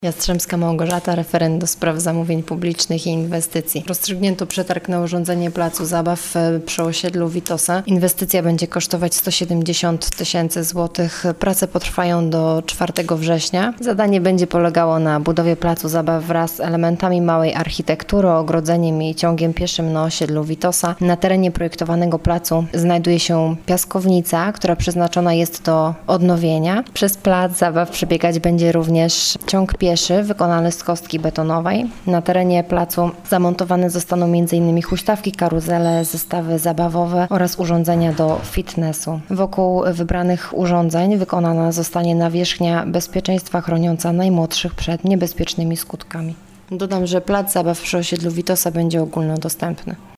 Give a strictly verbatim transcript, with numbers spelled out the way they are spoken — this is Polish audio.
Jastrzębska Małgorzata, referent do spraw zamówień publicznych i inwestycji. Rozstrzygnięto przetarg na urządzenie placu zabaw przy osiedlu Witosa. Inwestycja będzie kosztować sto siedemdziesiąt tysięcy złotych. Prace potrwają do czwartego września. Zadanie będzie polegało na budowie placu zabaw wraz z elementami małej architektury, ogrodzeniem i ciągiem pieszym na osiedlu Witosa. Na terenie projektowanego placu znajduje się piaskownica, która przeznaczona jest do odnowienia. Przez plac zabaw przebiegać będzie również ciąg pieszy wykonany z kostki betonowej. Na terenie placu zamontowane zostaną m in huśtawki, karuzele, zestawy zabawowe oraz urządzenia do fitnessu. Wokół wybranych urządzeń wykonana zostanie nawierzchnia bezpieczeństwa chroniąca najmłodszych przed niebezpiecznymi skutkami. Dodam, że plac zabaw przy osiedlu Witosa będzie ogólnodostępny.